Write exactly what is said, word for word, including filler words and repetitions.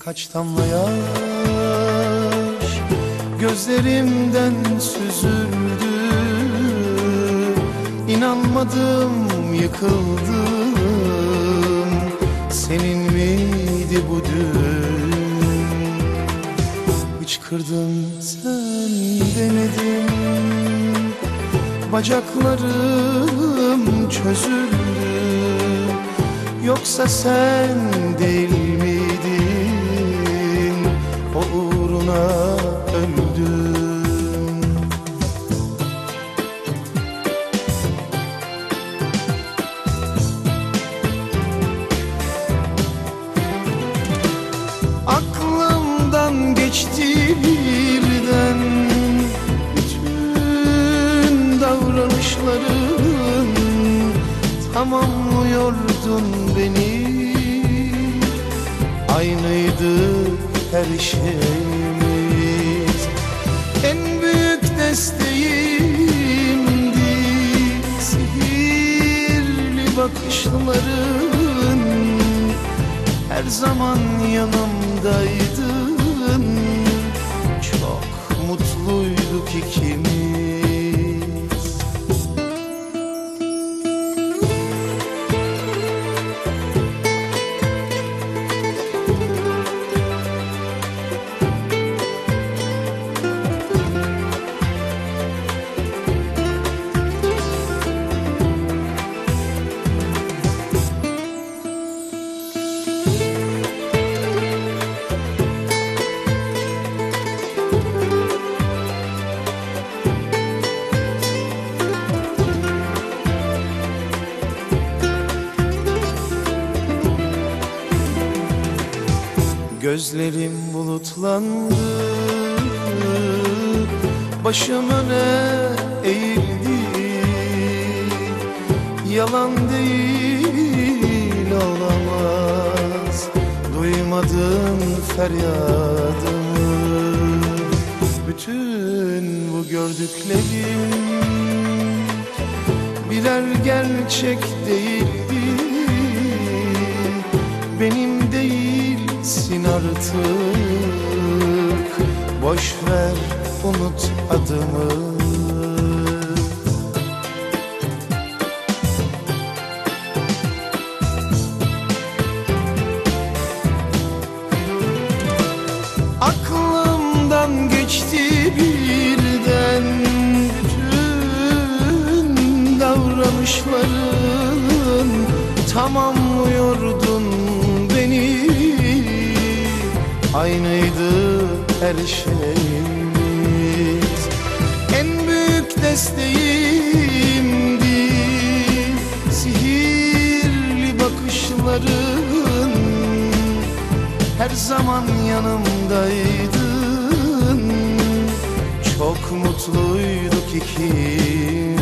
Birkaç damla yaş gözlerimden süzüldü. İnanmadım, yıkıldım. Senin miydi bu dün? Hıçkırdım, sen demedin. Bacaklarım çözüldü. Yoksa sen değil miydin? O uğruna öldüm. Aklımdan geçti birden bütün davranışların. Tamamlıyordun beni, aynıydı her şeyimiz. En büyük desteğimdi sihirli bakışların. Her zaman yanımdaydın, çok mutluyduk ikimiz. Gözlerim bulutlandı, başım öne eğildi. Yalan değil, olamaz, duymadın feryadımı. Bütün bu gördüklerim birer gerçek değildi. Benim değilsin artık, boş ver, unut adımı. Aklımdan geçti birden bütün davranışların. Tamamlıyordun beni, aynıydı her şeyimiz. En büyük desteğimdi sihirli bakışların. Her zaman yanımdaydın, çok mutluyduk ikimiz.